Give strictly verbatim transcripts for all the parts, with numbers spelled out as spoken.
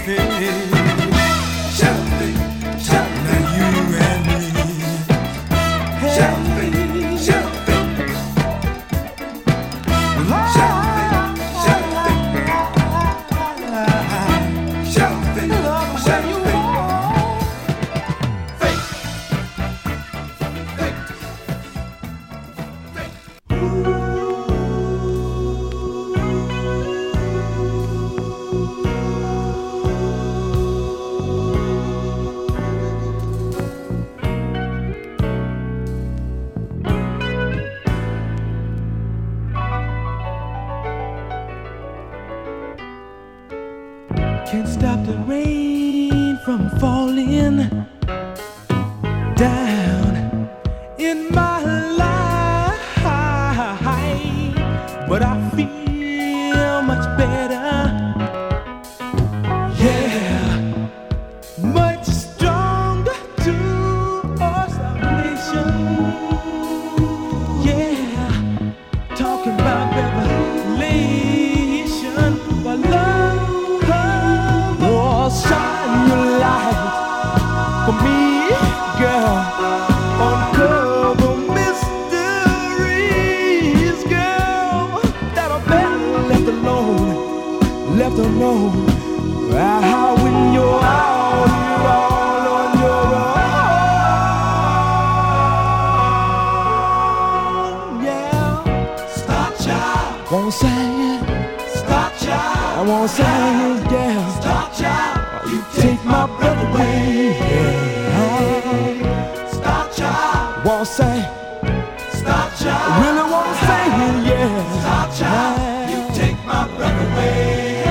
Can't stop the rain from falling down in my life, but I feel much better, yeah, much stronger to our salvation, yeah, talking about revelation, but love. Shine your light for me, girl. Uncover mysteries, girl, that are better left alone, left alone. How when you're out here all on your own, yeah. Star Child, won't sing it. Star Child, I won't sing it, yeah. Star Child. You take my breath away, yeah. Star Child, won't say. Star Child, really won't say it, yeah. Star Child, you take my breath away.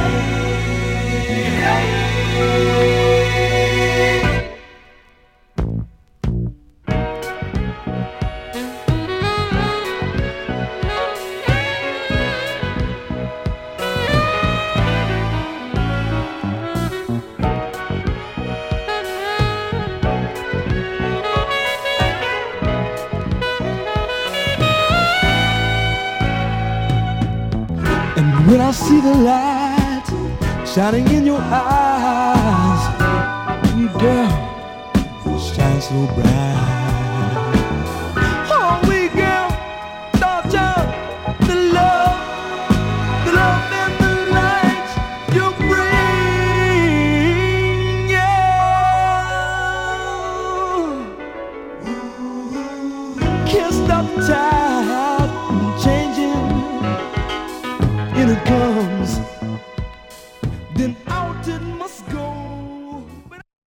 When I see the light shining in your eyes, you girl, shine so bright. Oh, we girl, Star Child, the love, the love and the light you bring, yeah. Can't stop the time.